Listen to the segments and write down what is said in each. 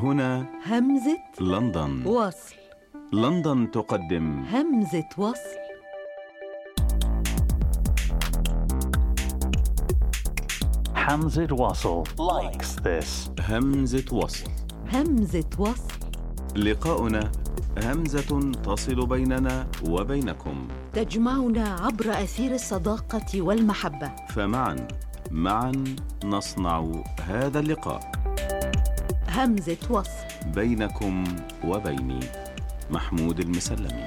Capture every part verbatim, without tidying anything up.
هنا همزة لندن. وصل. لندن تقدم همزة وصل. Hamzat Wassel likes this. همزة وصل. همزة وصل. لقاؤنا همزة تصل بيننا وبينكم، تجمعنا عبر أثير الصداقة والمحبة، فمعا معا نصنع هذا اللقاء. همزة وصل بينكم وبيني، محمود المسلمي.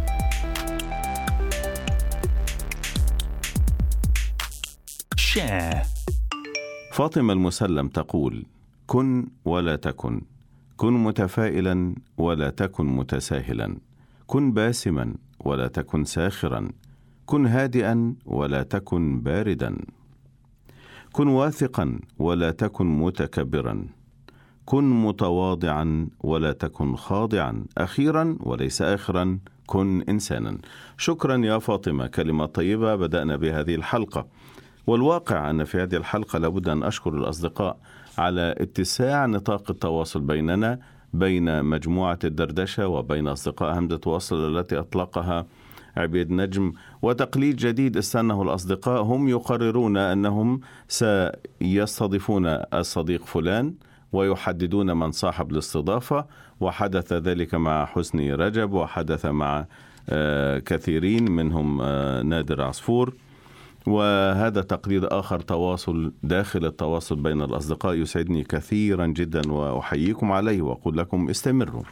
Share. فاطمة المسلم تقول: كن ولا تكن، كن متفائلا ولا تكن متساهلا، كن باسما ولا تكن ساخرا، كن هادئا ولا تكن باردا، كن واثقا ولا تكن متكبرا، كن متواضعا ولا تكن خاضعا، أخيرا وليس آخرا، كن إنسانا. شكرا يا فاطمة، كلمة طيبة بدأنا بهذه الحلقة. والواقع أن في هذه الحلقة لابد أن أشكر الأصدقاء على اتساع نطاق التواصل بيننا، بين مجموعة الدردشة وبين أصدقاء همزة وصل التي أطلقها عبيد نجم، وتقليد جديد استنه الأصدقاء، هم يقررون أنهم سيستضيفون الصديق فلان ويحددون من صاحب الاستضافة، وحدث ذلك مع حسني رجب، وحدث مع كثيرين منهم نادر عصفور. وهذا تقليد آخر، تواصل داخل التواصل بين الأصدقاء، يسعدني كثيرا جدا وأحييكم عليه وأقول لكم استمروا.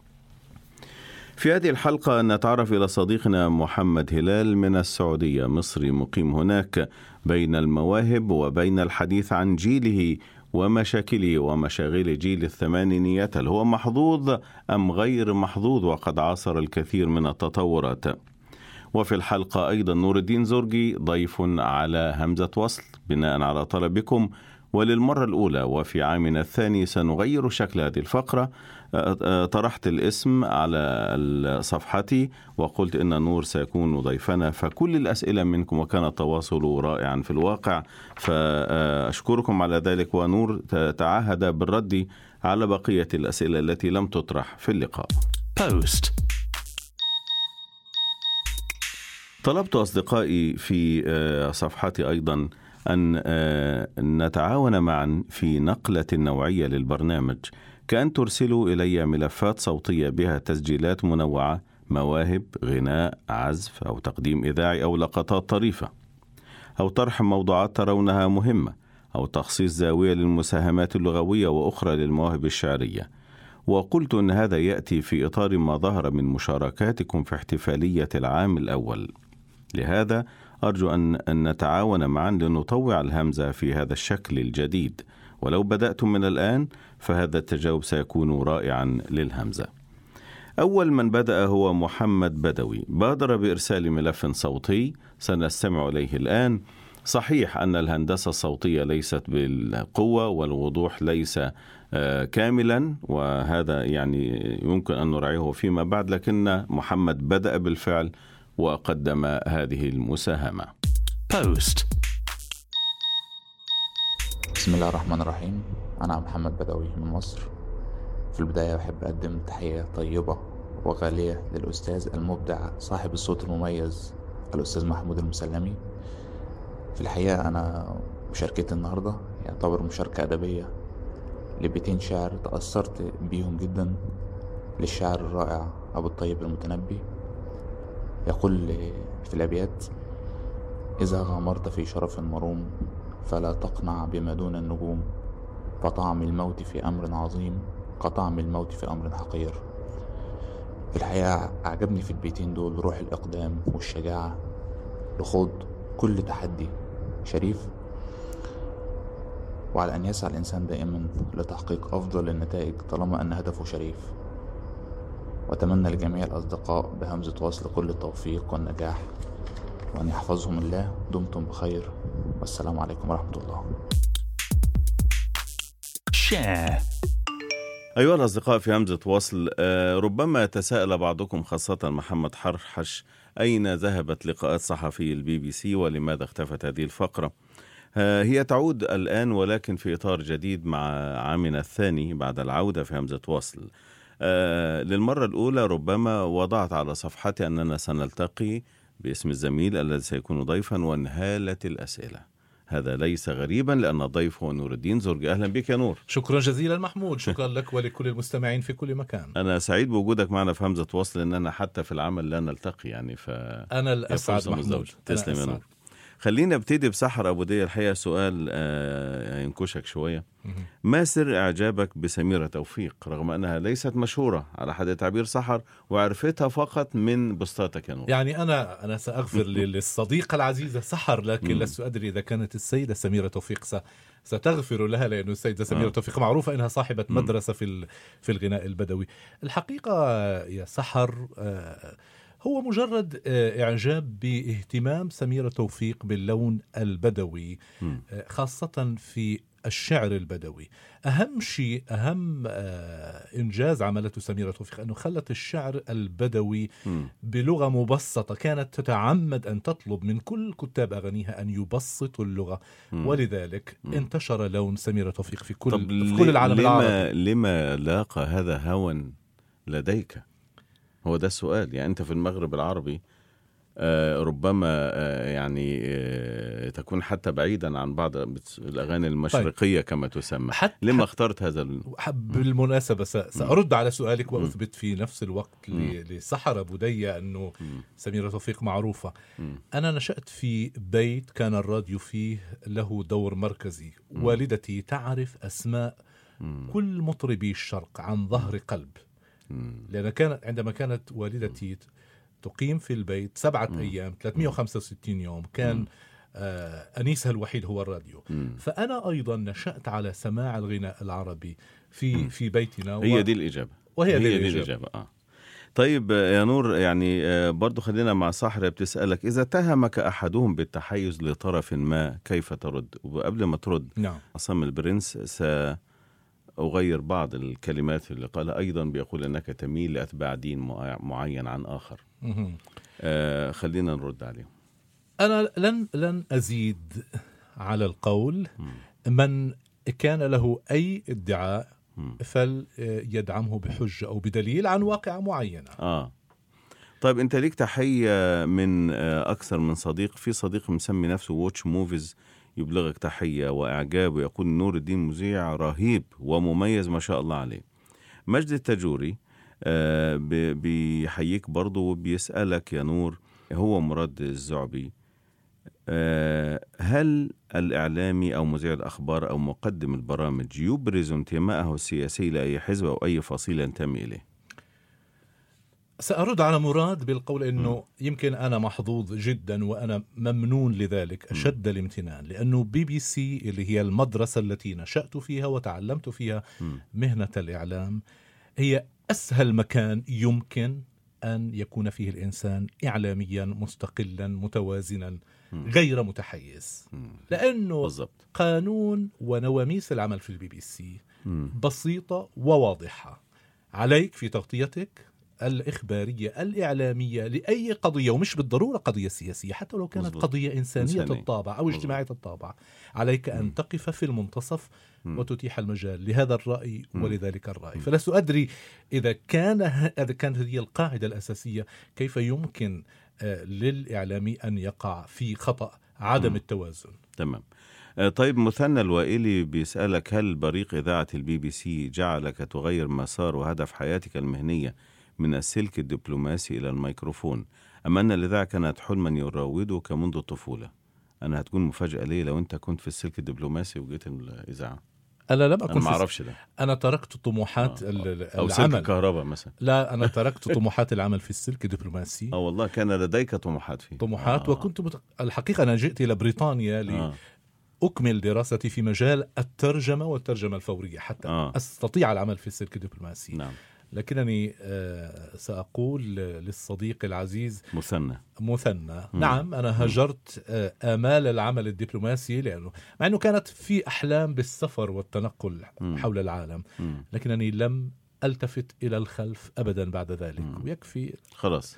في هذه الحلقة نتعرف إلى صديقنا محمد هلال من السعودية، مصري مقيم هناك، بين المواهب وبين الحديث عن جيله ومشاكله ومشاغل جيل الثمانينيات. هل هو محظوظ أم غير محظوظ؟ وقد عاصر الكثير من التطورات. وفي الحلقة أيضا نور الدين زرقي ضيف على همزة وصل بناء على طلبكم، وللمرة الأولى وفي عامنا الثاني سنغير شكل هذه الفقرة. طرحت الاسم على صفحتي وقلت إن نور سيكون ضيفنا، فكل الأسئلة منكم وكان التواصل رائعا في الواقع، فأشكركم على ذلك. ونور تعهد بالرد على بقية الأسئلة التي لم تطرح في اللقاء. Post. طلبت أصدقائي في صفحتي أيضا أن نتعاون معا في نقلة نوعية للبرنامج، كأن ترسلوا إلي ملفات صوتية بها تسجيلات منوعة، مواهب غناء، عزف أو تقديم إذاعي أو لقطات طريفة، أو طرح موضوعات ترونها مهمة، أو تخصيص زاوية للمساهمات اللغوية وأخرى للمواهب الشعرية. وقلت أن هذا يأتي في إطار ما ظهر من مشاركاتكم في احتفالية العام الأول. لهذا أرجو أن نتعاون معا لنطوع الهمزة في هذا الشكل الجديد، ولو بدأتم من الآن فهذا التجاوب سيكون رائعا للهمزة. أول من بدأ هو محمد بدوي، بادر بإرسال ملف صوتي سنستمع إليه الآن. صحيح أن الهندسة الصوتية ليست بالقوة والوضوح ليس كاملا، وهذا يعني يمكن أن نراعيه فيما بعد، لكن محمد بدأ بالفعل وقدم هذه المساهمة. Post. بسم الله الرحمن الرحيم. أنا محمد بدوي من مصر. في البداية أحب أقدم تحية طيبة وغالية للأستاذ المبدع صاحب الصوت المميز الأستاذ محمود المسلمي. في الحقيقة أنا مشاركتي النهاردة يعتبر مشاركة أدبية لبيتين شعر تأثرت بيهم جدا للشاعر الرائع أبو الطيب المتنبي. يقول في الأبيات: إذا غامرت في شرف مروم فلا تقنع بما دون النجوم، فطعم الموت في أمر عظيم كطعم الموت في أمر حقير. في الحقيقة أعجبني في البيتين دول روح الإقدام والشجاعة لخوض كل تحدي شريف، وعلى أن يسعى الإنسان دائما لتحقيق أفضل النتائج طالما أن هدفه شريف. وأتمنى لجميع الأصدقاء بهمزة وصل كل التوفيق والنجاح، وأن يحفظهم الله. دمتم بخير، والسلام عليكم ورحمة الله. Share. أيها الأصدقاء في همزة وصل، ربما يتساءل بعضكم خاصة محمد حرحش أين ذهبت لقاءات صحفي البي بي سي ولماذا اختفت هذه الفقرة؟ هي تعود الآن ولكن في إطار جديد مع عامنا الثاني بعد العودة في همزة وصل. آه للمرة الأولى ربما وضعت على صفحتي أننا سنلتقي باسم الزميل الذي سيكون ضيفا وانهالت الأسئلة. هذا ليس غريبا لأن الضيف هو نور الدين زرق. أهلا بك يا نور. شكرا جزيلا محمود، شكرا لك ولكل المستمعين في كل مكان. أنا سعيد بوجودك معنا في همزة وصل لأننا حتى في العمل لا نلتقي يعني ف... أنا الأسعد محمود. تسلم يا نور. خلينا ابتدي بسحر أبو دية. الحقيقة سؤال آه ينكشك شوية. ما سر إعجابك بسميرة توفيق رغم أنها ليست مشهورة على حد تعبير سحر وعرفتها فقط من بوستاتك يا نور؟ يعني أنا أنا سأغفر للصديقة العزيزة سحر، لكن لست أدري إذا كانت السيدة سميرة توفيق س... ستغفر لها، لأن السيدة سميرة آه. توفيق معروفة أنها صاحبة مدرسة في ال... في الغناء البدوي. الحقيقة يا سحر آه هو مجرد إعجاب باهتمام سميرة توفيق باللون البدوي م. خاصة في الشعر البدوي. أهم شيء أهم إنجاز عملته سميرة توفيق أنه خلت الشعر البدوي م. بلغة مبسطة. كانت تتعمد أن تطلب من كل كتاب أغانيها أن يبسطوا اللغة م. ولذلك م. انتشر لون سميرة توفيق في كل, في كل العالم لما العربي. لما لاقى هذا هوى لديك؟ هو ده السؤال. يعني أنت في المغرب العربي آه ربما آه يعني آه تكون حتى بعيدا عن بعض الأغاني المشرقية طيب. كما تسمى. لما اخترت هذا ال... بالمناسبة سأرد على سؤالك وأثبت في نفس الوقت لسحر أبو دية أنه سميرة توفيق معروفة. م. أنا نشأت في بيت كان الراديو فيه له دور مركزي. م. والدتي تعرف أسماء م. كل مطربي الشرق عن ظهر قلب، لأن كانت عندما كانت والدتي تقيم في البيت سبعة م. أيام ثلاثمئة وخمسة وستين يوم كان آه أنيسها الوحيد هو الراديو. م. فأنا أيضا نشأت على سماع الغناء العربي في م. في بيتنا و... هي دي الإجابة. وهي هي دي, دي الإجابة, الإجابة. آه. طيب يا نور، يعني برضو خلينا مع سحر بتسألك إذا اتهمك أحدهم بالتحيز لطرف ما كيف ترد؟ وقبل ما ترد نعم. عصام البرنس س أغير بعض الكلمات اللي قالها. أيضا بيقول أنك تميل لأتباع دين معين عن آخر. آه خلينا نرد عليه. أنا لن لن أزيد على القول. من كان له أي ادعاء فليدعمه بحجة أو بدليل عن واقع معينة. آه. طيب أنت ليك تحية من آه أكثر من صديق. في صديق مسمي نفسه واتش موفيز يبلغك تحية وإعجاب ويقول نور الدين مذيع رهيب ومميز ما شاء الله عليه. مجد التجوري آه بيحييك برضو وبيسألك يا نور، هو مراد الزعبي، آه هل الإعلامي أو مذيع الأخبار أو مقدم البرامج يبرز انتمائه السياسي لأي حزب أو أي فصيلة ينتمي إليه؟ سأرد على مراد بالقول أنه م. يمكن أنا محظوظ جدا وأنا ممنون لذلك أشد م. الامتنان، لأنه بي بي سي اللي هي المدرسة التي نشأت فيها وتعلمت فيها م. مهنة الإعلام هي أسهل مكان يمكن أن يكون فيه الإنسان إعلاميا مستقلا متوازنا م. غير متحيز، م. لأنه بالزبط. قانون ونواميس العمل في البي بي سي م. بسيطة وواضحة. عليك في تغطيتك الإخبارية الإعلامية لأي قضية، ومش بالضرورة قضية سياسية، حتى لو كانت مزبوط. قضية إنسانية إنساني. الطابع أو اجتماعية الطابع، عليك أن م. تقف في المنتصف م. وتتيح المجال لهذا الرأي م. ولذلك الرأي. م. فلست أدري إذا كان إذا كانت هذه القاعدة الأساسية كيف يمكن آه للإعلامي أن يقع في خطأ عدم م. التوازن. تمام. طيب مثنى الوائلي بيسألك هل بريق إذاعة البي بي سي جعلك تغير مسار وهدف حياتك المهنية من السلك الدبلوماسي إلى الميكروفون، أم أن الإذاعة كانت حلما يراودك منذ الطفولة؟ أنا هتكون مفاجأة ليه لو أنت كنت في السلك الدبلوماسي وجيت الإذاعة. أنا لم أكن أنا ما أعرفش ده. أنا تركت طموحات آه. العمل أو سلك الكهرباء مثلا. لا أنا تركت طموحات العمل في السلك الدبلوماسي. آه والله كان لديك طموحات فيه. طموحات آه. وكنت مت... الحقيقة أنا جئت إلى بريطانيا لي آه. أكمل دراستي في مجال الترجمة والترجمة الفورية حتى آه. أستطيع العمل في السلك الدبلوماسي. نعم. لكنني آه سأقول للصديق العزيز مثنى مثنى نعم أنا هجرت آه آمال العمل الدبلوماسي، لأنه مع أنه كانت في أحلام بالسفر والتنقل م. حول العالم، لكنني لم ألتفت إلى الخلف أبدا بعد ذلك. م. ويكفي خلاص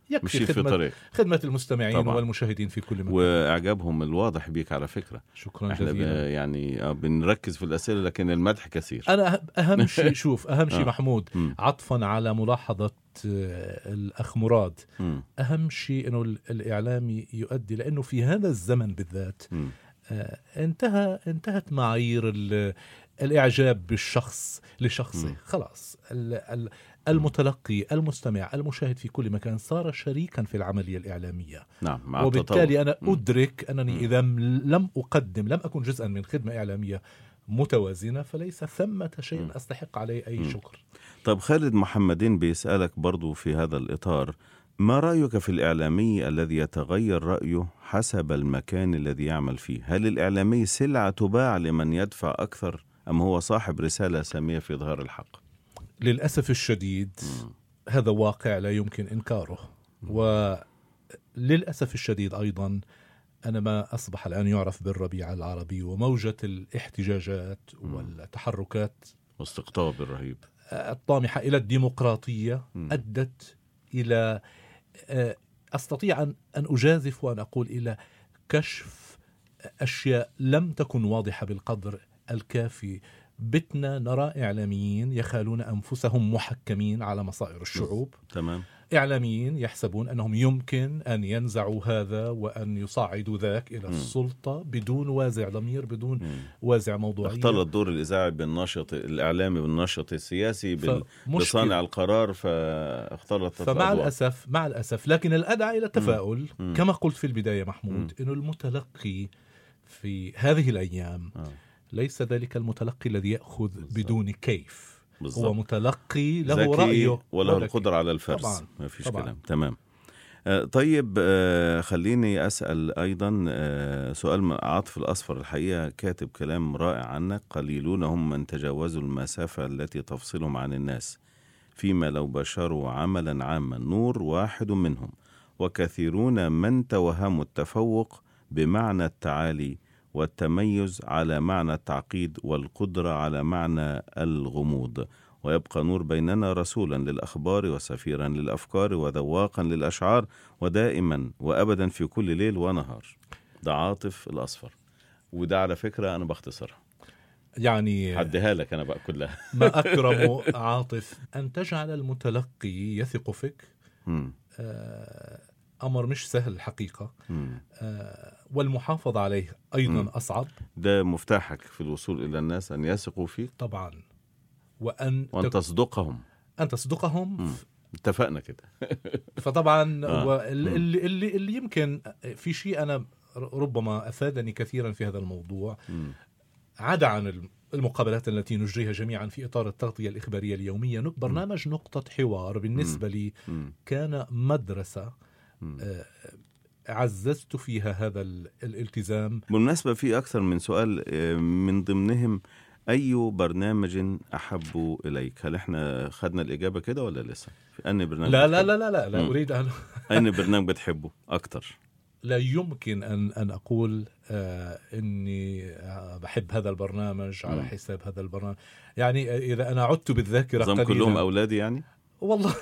يكفي مشي في خدمة, طريق خدمة المستمعين طبعا. والمشاهدين في كل مكان. وإعجابهم الواضح بيك على فكرة. شكرا احنا جزيلا. يعني بنركز في الأسئلة لكن المدح كثير. أنا أهم شيء شوف أهم شيء آه. محمود م. عطفا على ملاحظة الأخ مراد، م. أهم شيء أنه الإعلامي يؤدي، لأنه في هذا الزمن بالذات م. آه انتهى انتهت معايير الإعجاب بالشخص لشخصه. م. خلاص المتلقي المستمع المشاهد في كل مكان صار شريكا في العملية الإعلامية. نعم. مع وبالتالي التطور. أنا أدرك أنني م. إذا لم أقدم لم أكن جزءا من خدمة إعلامية متوازنة فليس ثمة شيء م. أستحق عليه أي م. شكر. طب خالد محمدين بيسألك برضو في هذا الإطار، ما رأيك في الإعلامي الذي يتغير رأيه حسب المكان الذي يعمل فيه؟ هل الإعلامي سلعة تباع لمن يدفع أكثر أم هو صاحب رسالة سامية في إظهار الحق؟ للأسف الشديد م. هذا واقع لا يمكن إنكاره. وللأسف الشديد أيضا أنا ما أصبح الآن يعرف بالربيع العربي وموجة الاحتجاجات م. والتحركات واستقطاب الرهيب الطامحة إلى الديمقراطية م. أدت إلى أستطيع أن أجازف وأن أقول إلى كشف أشياء لم تكن واضحة بالقدر الكافي. بتنا نرى إعلاميين يخالون أنفسهم محكمين على مصائر الشعوب. تمام. إعلاميين يحسبون أنهم يمكن أن ينزعوا هذا وأن يصعدوا ذاك إلى م. السلطة بدون وازع ضمير، بدون م. وازع موضوعية. اختلط دور الإذاعي بالناشط الإعلامي بالناشط السياسي بصانع القرار، فاختلط. فمع الأسف مع الأسف لكن الأدعى إلى التفاؤل م. كما قلت في البداية محمود م. إنه المتلقي في هذه الأيام آه. ليس ذلك المتلقي الذي يأخذ بالزبط. بدون كيف بالزبط. هو متلقي له رأيه وله القدرة على الفرز. طبعا. ما فيش طبعا. كلام. تمام. آه طيب آه خليني أسأل أيضا آه سؤال عاطف الأصفر، الحقيقة كاتب كلام رائع عنك. قليلون هم من تجاوزوا المسافة التي تفصلهم عن الناس، فيما لو بشروا عملا عاما نور واحد منهم، وكثيرون من توهموا التفوق بمعنى التعالي والتميز على معنى التعقيد والقدرة على معنى الغموض، ويبقى نور بيننا رسولا للأخبار وسفيرا للأفكار وذواقا للأشعار ودائما وأبدا في كل ليل ونهار. ده عاطف الأصفر، وده على فكرة أنا بختصرها يعني حدها لك أنا بقى كلها. ما أكرم عاطف أن تجعل المتلقي يثق فيك. آه أمر مش سهل الحقيقة. آه والمحافظة عليه أيضا م. أصعب. ده مفتاحك في الوصول إلى الناس أن يثقوا فيك طبعا، وأن وأن تصدقهم أن تصدقهم م. اتفقنا كده. فطبعا آه. اللي, اللي, اللي يمكن في شيء أنا ربما أفادني كثيرا في هذا الموضوع م. عدا عن المقابلات التي نجريها جميعا في إطار التغطية الإخبارية اليومية. برنامج نقطة حوار بالنسبة م. لي م. كان مدرسة آه عززت فيها هذا الالتزام. بالمناسبة في أكثر من سؤال، من ضمنهم أي برنامج أحب إليك؟ هل إحنا خدنا الإجابة كده ولا لسه؟ في أي برنامج؟ لا لا لا لا لا, لا أريد أن أي برنامج بتحبه أكتر؟ لا يمكن أن أن أقول آه إني آه بحب هذا البرنامج على حساب هذا البرنامج. يعني إذا أنا عدت بالذاكرة قليلا، كلهم أولادي يعني والله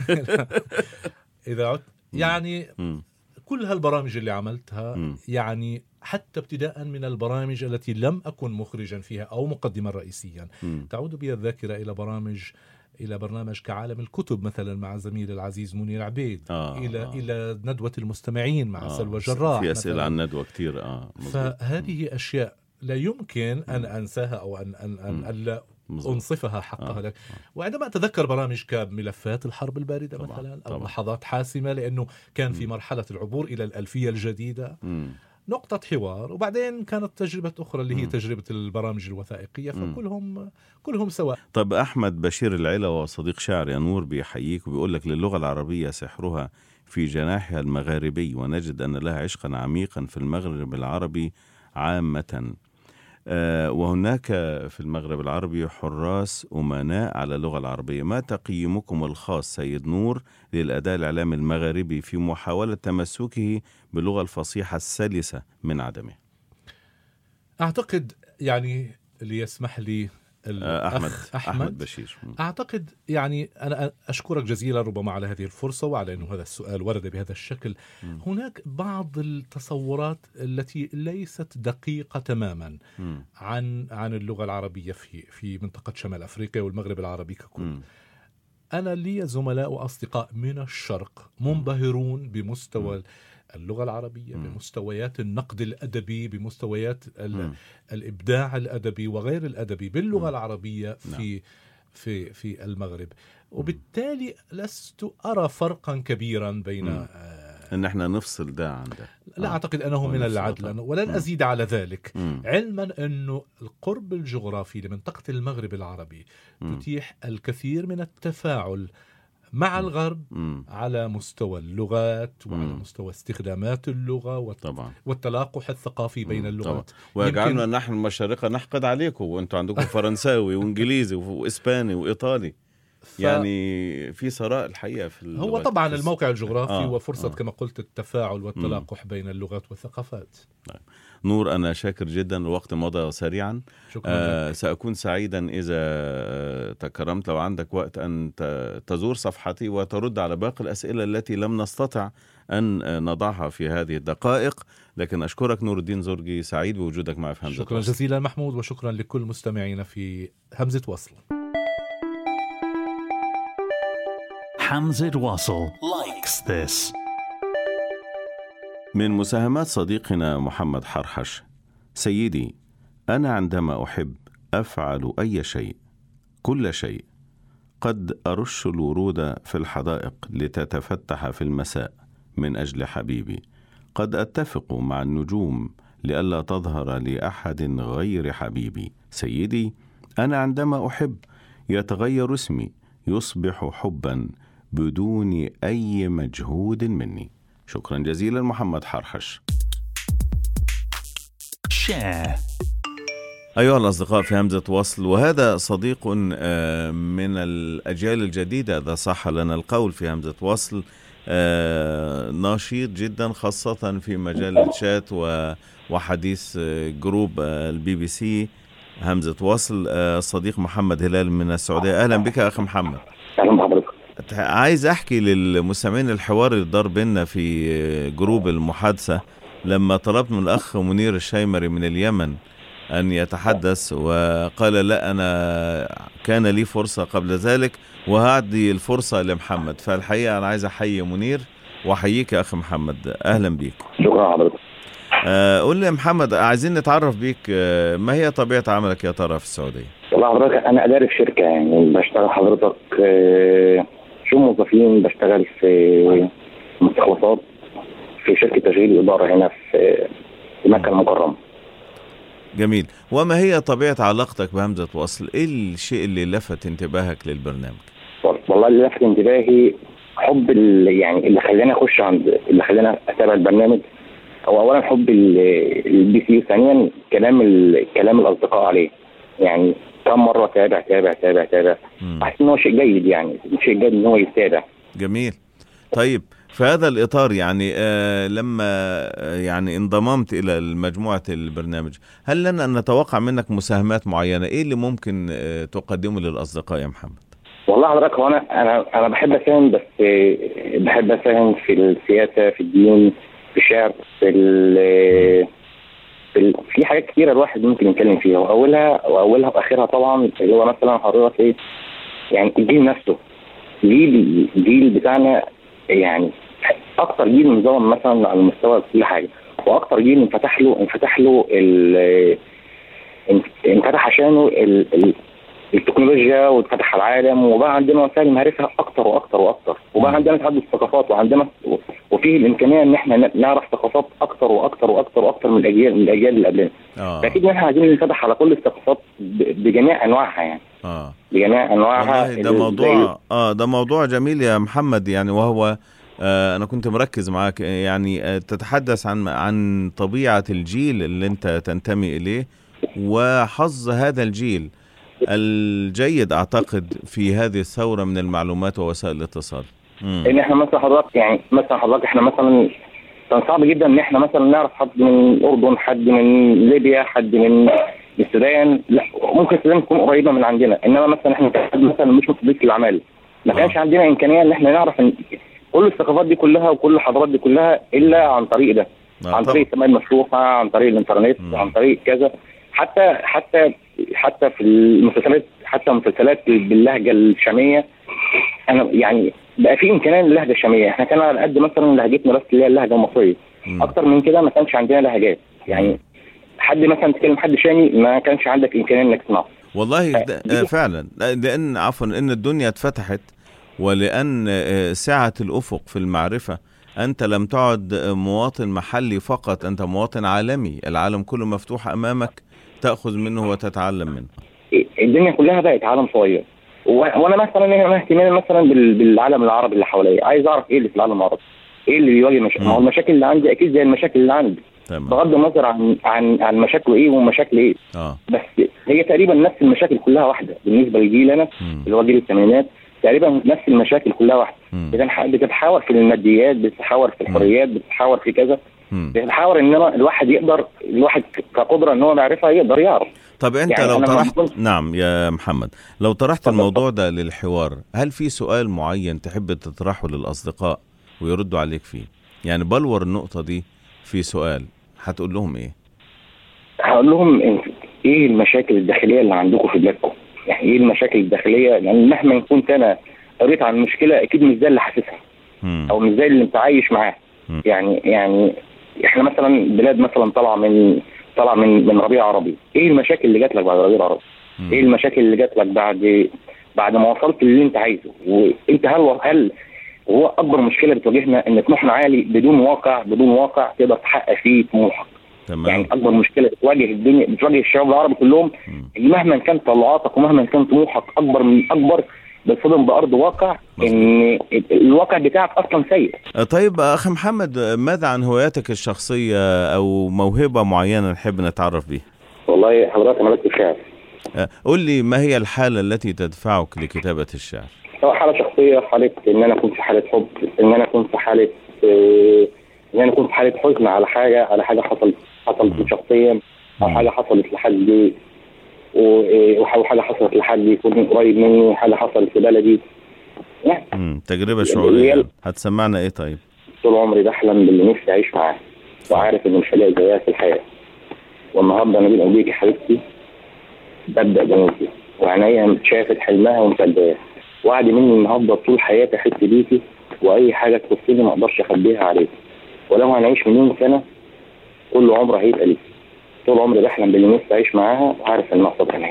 إذا عدت يعني م. كل هالبرامج اللي عملتها م. يعني حتى ابتداء من البرامج التي لم أكن مخرجا فيها أو مقدما رئيسيا م. تعود بي الذاكرة إلى برامج إلى برنامج كعالم الكتب مثلا مع زميل العزيز منير عبيد، آه إلى آه. إلى ندوة المستمعين مع آه سلوى جراح. في أسئلة عن ندوة كتير. آه فهذه م. أشياء لا يمكن أن أنساها أو أن أن أن, أن لا أنصفها حقها. لك. آه. وعندما أتذكر برامج كملفات الحرب الباردة طبعًا. مثلا أو طبعًا. لحظات حاسمة، لأنه كان في مرحلة العبور إلى الألفية الجديدة. م. نقطة حوار، وبعدين كانت تجربة أخرى اللي هي م. تجربة البرامج الوثائقية. فكلهم كلهم سواء. طب أحمد بشير العلا وصديق شاعر يا نور بيحييك وبيقول لك للغة العربية سحرها في جناحها المغاربي، ونجد أن لها عشقا عميقا في المغرب العربي عامة، آه وهناك في المغرب العربي حراس أمناء على اللغة العربية. ما تقييمكم الخاص سيد نور للأداء الإعلامي المغربي في محاولة تمسكه باللغة الفصيحة السلسة من عدمه؟ أعتقد يعني اللي يسمح لي أحمد أحمد, أحمد بشير. أعتقد يعني أنا أشكرك جزيلا ربما على هذه الفرصة وعلى أنه هذا السؤال ورد بهذا الشكل. م. هناك بعض التصورات التي ليست دقيقة تماما م. عن عن اللغة العربية في في منطقة شمال أفريقيا والمغرب العربي ككل. م. أنا لي زملاء وأصدقاء من الشرق منبهرون بمستوى اللغة العربية، م. بمستويات النقد الأدبي، بمستويات الإبداع الأدبي وغير الأدبي باللغة م. العربية في نعم. في في المغرب، وبالتالي لست أرى فرقا كبيرا بين م. ان احنا نفصل ده عن ده. لا آه. اعتقد انه من العدل ولن ازيد على ذلك، م. علما انه القرب الجغرافي لمنطقة المغرب العربي م. تتيح الكثير من التفاعل مع الغرب م. على مستوى اللغات وعلى م. مستوى استخدامات اللغة والت... طبعا. والتلاقح الثقافي بين م. اللغات. ويجعلنا يمكن... نحن المشارقة نحقد عليكم وانتم عندكم فرنساوي وانجليزي واسباني وايطالي. ف... يعني في ثراء الحقيقة في اللغات. هو طبعا الموقع الجغرافي آه. وفرصة آه. كما قلت التفاعل والتلاقح م. بين اللغات والثقافات. طيب. نور، أنا شاكر جدا، الوقت مضى سريعا. آه سأكون سعيدا إذا تكرمت لو عندك وقت أن تزور صفحتي وترد على باقي الأسئلة التي لم نستطع أن نضعها في هذه الدقائق. لكن أشكرك نور الدين زرقي، سعيد بوجودك معي في همزة شكرا وصل. جزيلا محمود، وشكرا لكل مستمعينا في همزة وصل. Hamzat Wassel likes this. من مساهمات صديقنا محمد حرحش: سيدي، أنا عندما أحب أفعل أي شيء، كل شيء. قد أرش الورود في الحدائق لتتفتح في المساء من أجل حبيبي. قد أتفق مع النجوم لئلا تظهر لأحد غير حبيبي. سيدي، أنا عندما أحب يتغير اسمي، يصبح حبا بدون أي مجهود مني. شكرا جزيلا محمد حرحش. Share. أيها الأصدقاء في همزة وصل، وهذا صديق من الأجيال الجديدة إذا صح لنا القول في همزة وصل، نشيط جدا خاصة في مجال الشات وحديث جروب البي بي سي همزة وصل. الصديق محمد هلال من السعودية. أهلا بك أخي محمد. أهلا بحضرتك. عايز أحكي للمستمعين الحوار اللي دار بينا في جروب المحادثة لما طلبت من الأخ منير الشيمري من اليمن أن يتحدث، وقال لا أنا كان لي فرصة قبل ذلك وهعدي الفرصة لمحمد. فالحقيقة أنا عايز أحيي منير وأحييك يا أخي محمد. أهلا بيك. شكرا حضرتك. آه قول لي يا محمد، عايزين نتعرف بيك، آه ما هي طبيعة عملك يا ترى في السعودية؟ والله حضرتك أنا أداري في شركة، يعني بشتغل حضرتك آه شو موظفين، بشتغل في مستخلصات في شركة تشغيل إدارة هنا في مكة المكرمة. جميل. وما هي طبيعة علاقتك بهمزة وصل؟ إيه الشيء اللي لفت انتباهك للبرنامج؟ والله اللي لفت انتباهي حب يعني اللي خلاني أخش عند اللي خلاني أتابع البرنامج. هو أولا حب البي سي، ثانيا كلام كلام الأصدقاء عليه. يعني كم مرة تابع تابع تابع تابع أحس إنه شيء جيد، يعني شيء جيد إنه يتابع. جميل. طيب في هذا الإطار يعني آه لما آه يعني انضممت إلى مجموعة البرنامج، هل لنا أن نتوقع منك مساهمات معينة؟ إيه اللي ممكن آه تقدمه للأصدقاء يا محمد؟ والله حضرتك هو أنا أنا أنا بحب أساهم، بس آه بحب أساهم في السياسة، في الدين، في الشعر، في في, في حاجات كثيرة الواحد ممكن يتكلم فيها، وأولها وأولها وآخرها طبعا اللي هو مثلا حضرتك إيه يعني الجيل نفسه، جيل الجيل بتاعنا يعني اكتر جيل منظم مثلا على مستوى كل حاجه، واكتر جيل انفتح له انفتح له انفتح عشانه التكنولوجيا واتفتح العالم، وبقى عندنا وسائل معرفه اكتر واكتر واكتر، وبقى عندنا تعدد الثقافات، وعندنا وفيه الامكانيه ان احنا نعرف ثقافات اكتر واكتر واكتر واكتر من الاجيال من الاجيال اللي قبلنا. اكيد احنا عايزين نفتح على كل الثقافات بجميع انواعها، يعني اه بجميع انواعها. ده موضوع اه ده موضوع جميل يا محمد، يعني وهو آه أنا كنت مركز معاك، يعني آه تتحدث عن عن طبيعة الجيل اللي أنت تنتمي إليه وحظ هذا الجيل الجيد أعتقد في هذه الثورة من المعلومات ووسائل الاتصال. إن إحنا مثلا حضرتك يعني مثلا حضرتك إحنا مثلا كان صعب جدا إن إحنا مثلا نعرف حد من الأردن، حد من ليبيا، حد من السودان، لا ممكن سودان تكون قريبه من عندنا، انما مثلا احنا مثلا مش مصدق الاعمال، ما كانش آه. عندنا امكانيه ان احنا نعرف ان كل الثقافات دي كلها وكل الحضارات دي كلها الا عن طريق ده، آه عن طبعا. طريق السماء المفتوحه، عن طريق الانترنت، مم. عن طريق كذا. حتى حتى حتى في المسلسلات، حتى المسلسلات باللهجه الشاميه، انا يعني بقى في امكانيه للهجه الشاميه. احنا كان على قد مثلا لهجتنا بس اللي هي اللهجه المصريه، مم. اكتر من كده ما كانش عندنا لهجات. يعني حد مثلا تكلم حد شامي ما كانش عندك امكانيه انك تسمعه. والله آه، ده- دي- آه، فعلا، لأن عفوا إن الدنيا اتفتحت، ولأن آه، سعة الأفق في المعرفة. أنت لم تعد آه، مواطن محلي فقط، أنت مواطن عالمي، العالم كله مفتوح أمامك، تأخذ منه وتتعلم منه. الدنيا كلها بقت عالم صغير. و- وانا مثلا انا اهتمامي مثلا بال- بالعالم العربي اللي حواليا، عايز اعرف ايه اللي في العالم العربي، ايه اللي بيواجه مشاكل. ما هو المشاكل اللي عندي اكيد زي المشاكل اللي عندي، تمام. بغض النظر عن عن عن مشاكله ايه ومشاكل ايه، اه بس هي تقريبا نفس المشاكل كلها واحده. بالنسبه لجيل انا مم. اللي هو جيل الثمانينات، تقريبا نفس المشاكل كلها واحده. مم. بتنح- بتتحاور في الماديات، بتتحاور في الحريات، بتتحاور في كذا، مم. بتتحاور ان أنا الواحد يقدر، الواحد كقدره ان هو معرفه يقدر يعرف. طب أنت يعني لو أنا ما طرحت كنت- نعم يا محمد، لو طرحت اتفضل. الموضوع ده للحوار، هل في سؤال معين تحب تطرحه للأصدقاء ويردوا عليك فيه؟ يعني بلور النقطة دي في سؤال، هتقول لهم إيه؟ هقول لهم انت ايه المشاكل الداخليه اللي عندكم في بلادكم؟ يعني ايه المشاكل الداخليه؟ يعني مهما كنت انا قريت عن مشكله اكيد مش زي اللي حاسسها، مم. او مش زي اللي انت عايش معاه. مم. يعني يعني احنا مثلا بلاد مثلا طالعه من طالعه من من ربيع عربي، ايه المشاكل اللي جات لك بعد ربيع عربي؟ مم. ايه المشاكل اللي جات لك بعد بعد ما وصلت للي انت عايزه؟ وانت هل هل هو اكبر مشكله بتواجهنا ان طموحنا عالي بدون واقع، بدون واقع تقدر تحقق فيه طموحك. تمام. يعني اكبر مشكله بتواجه الدنيا، بتواجه الشباب العربي كلهم، مم. ان مهما كان طلعاتك ومهما كان طموحك اكبر من اكبر، بتصدم بارض واقع ان الواقع بتاعك اصلا سيء. آه، طيب أخي محمد، آه، ماذا عن هواياتك الشخصية أو موهبة معينة نحب نتعرف بيها؟ والله حضرتك ملكت الشعر، آه، قل لي ما هي الحالة التي تدفعك لكتابة الشعر؟ سواء حاله شخصيه، حاله ان انا اكون في حاله حب، ان انا اكون في حاله آه، ان انا اكون في حاله حزن على حاجه، على حاجه حصلت حصلت لي شخصيا، او حاجه حصلت لحد، و- وحاجه حصلت لحد يكون قريب مني، حاجه حصلت في بلدي. يعني مم. تجربة اللي شعورية، هي- هتسمعنا إيه طيب؟ طول عمري بحلم باللي نفسي اعيش معاه، وعارف ان مش هلاقي زيها في الحياه. والنهارده انا بين ايديك يا حبيبتي ببدا بنوتي، وعينيا شافت حلمها ومصدقاه، وعد مني النهارده طول حياتي احس بيكي، واي حاجه تخصني ما اقدرش اخبيها عليك. ولو هنعيش مليون سنه كل عمر هيبقى ليك. طول عمري بحلم باللي نفسي اعيش معاها، وعارف ان اقصد هناك.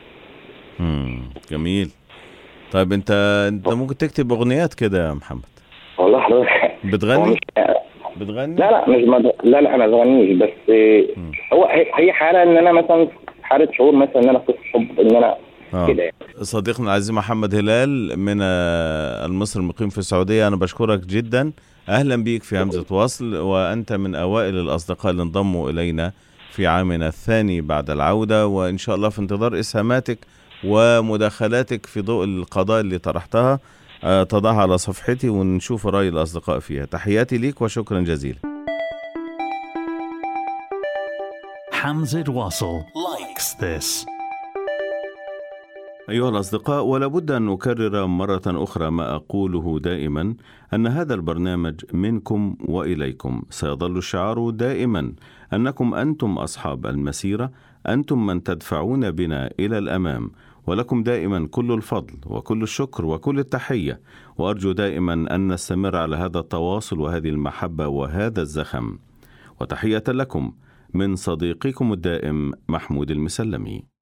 مم. جميل. طيب أنت أنت ممكن تكتب أغنيات كده يا محمد؟ والله حضرتك هو بتغني؟ مش بتغني؟ لا لا مش مد... لا لا انا بغنيش، بس مم. هو هي هي حاله ان انا مثلا حاله شعور مثلا ان انا في حب، ان انا آه. كده يعني. صديقنا العزيز محمد هلال من آه، المصري المقيم في السعودية، أنا بشكرك جدا، أهلا بيك في همزة وصل، وأنت من أوائل الأصدقاء اللي انضموا إلينا في عامنا الثاني بعد العودة، وإن شاء الله في انتظار إسهاماتك ومداخلاتك في ضوء القضايا اللي طرحتها، آه، تضعها على صفحتي ونشوف رأي الأصدقاء فيها. تحياتي ليك وشكرا جزيلا. Hamzat Wassel likes this. أيها الأصدقاء، ولابد أن أكرر مرة أخرى ما أقوله دائما، أن هذا البرنامج منكم وإليكم. سيظل الشعار دائما أنكم أنتم أصحاب المسيرة، أنتم من تدفعون بنا إلى الأمام، ولكم دائما كل الفضل وكل الشكر وكل التحية. وأرجو دائما أن نستمر على هذا التواصل وهذه المحبة وهذا الزخم. وتحية لكم من صديقكم الدائم محمود المسلمي.